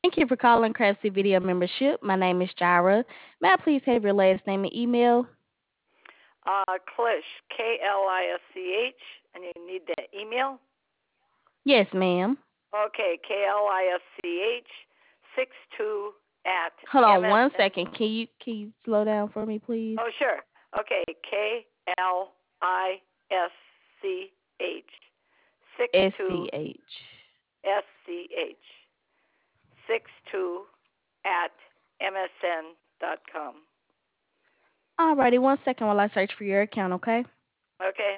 Thank you for calling Craftsy Video Membership. My name is Jira. May I please have your last name and email? Klisch, Klisch, and you need the email? Yes, ma'am. Okay, Klisch 62 at Hold on one MSN. second. Can you slow down for me, please? Oh, sure. Okay, Klisch 62 SCH. SCH 62 at MSN.com. Alrighty, one second while I search for your account, okay? Okay.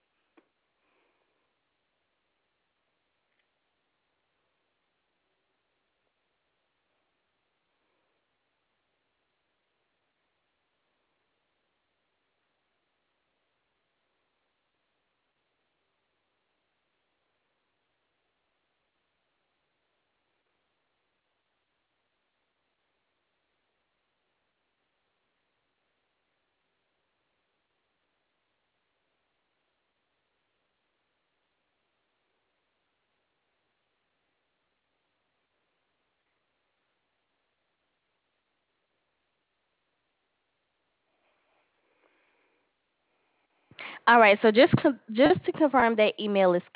Alright, so just to confirm that email is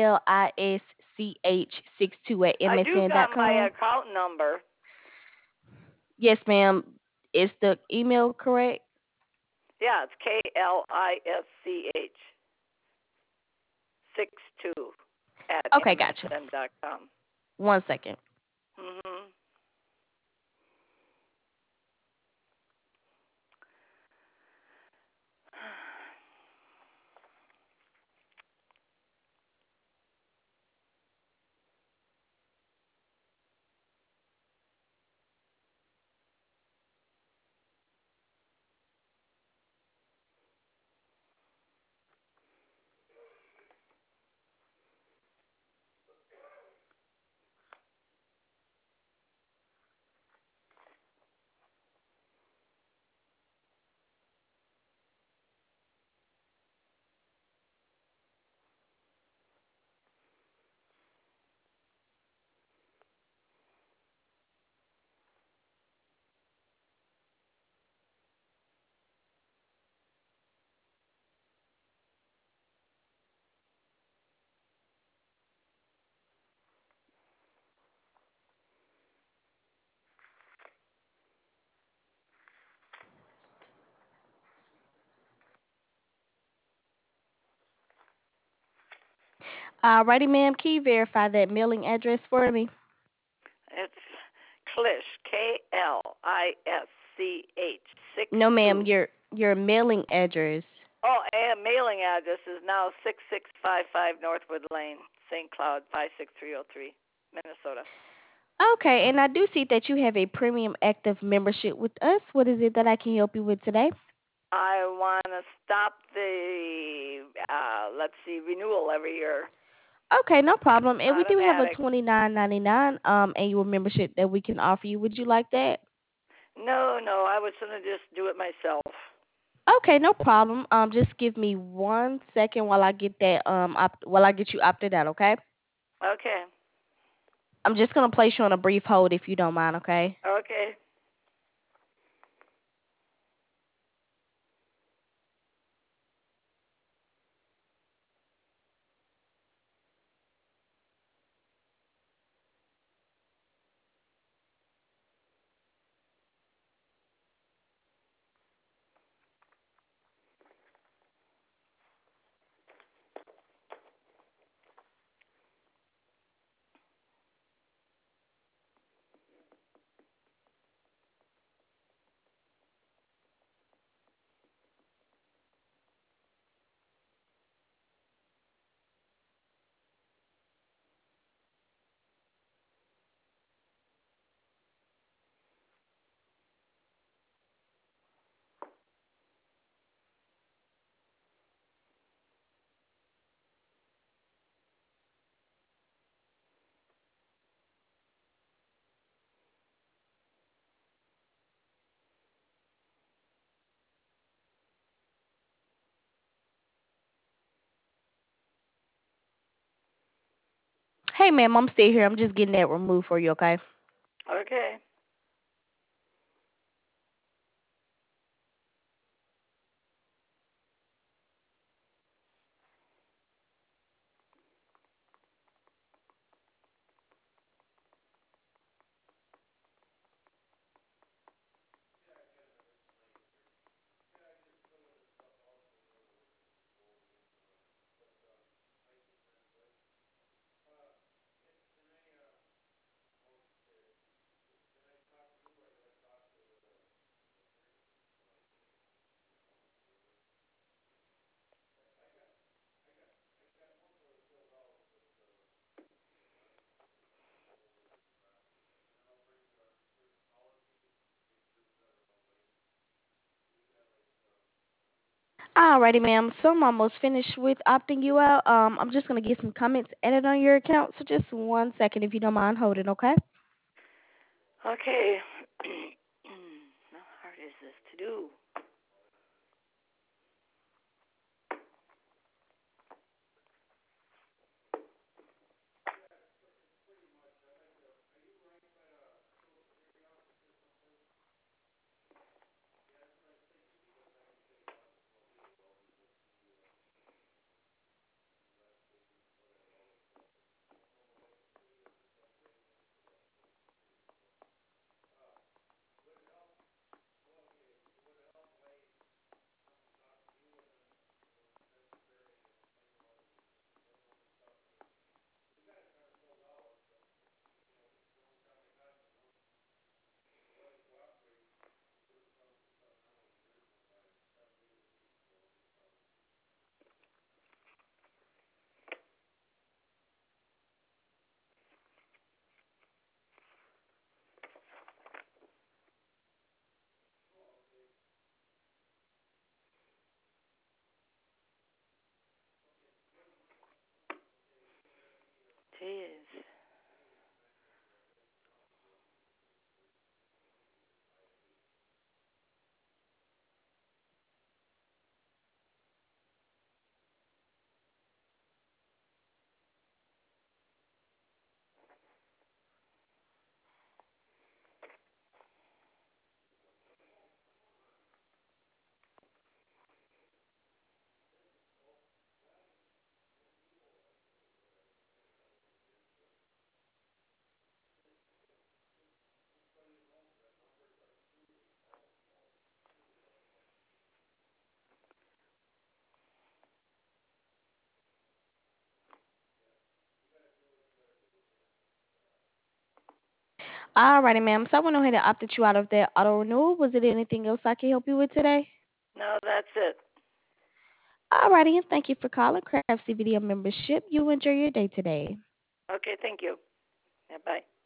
KLISCH62 at I do got my msn.com. account number. Yes, ma'am. Is the email correct? Yeah, it's Klisch 62 at Okay, gotcha. MSN.com. One second. Mm-hmm. Alrighty, ma'am. Can you verify that mailing address for me? It's Klisch, Klisch No, ma'am. 62. Your mailing address. Oh, and mailing address is now 6655 Northwood Lane, St. Cloud 56303, Minnesota. Okay, and I do see that you have a premium active membership with us. What is it that I can help you with today? I want to stop the, let's see, renewal every year. Okay, no problem. And we do have a Automatic. $29.99 annual membership that we can offer you. Would you like that? No, I was going to just do it myself. Okay, no problem. Just give me one second while I get that while I get you opted out. Okay. Okay. I'm just gonna place you on a brief hold if you don't mind. Okay. Okay. Hey, ma'am, I'm still here. I'm just getting that removed for you. Okay. Okay. Alrighty, ma'am. So I'm almost finished with opting you out. I'm just gonna get some comments added on your account. So just one second, if you don't mind holding, okay? Okay. How hard is this to do? Jeez. Alrighty, ma'am. So I went ahead and opted you out of that auto renewal. Was there anything else I can help you with today? No, that's it. Alrighty, and thank you for calling Craft CVDM membership. You enjoy your day today. Okay, thank you. Yeah, bye.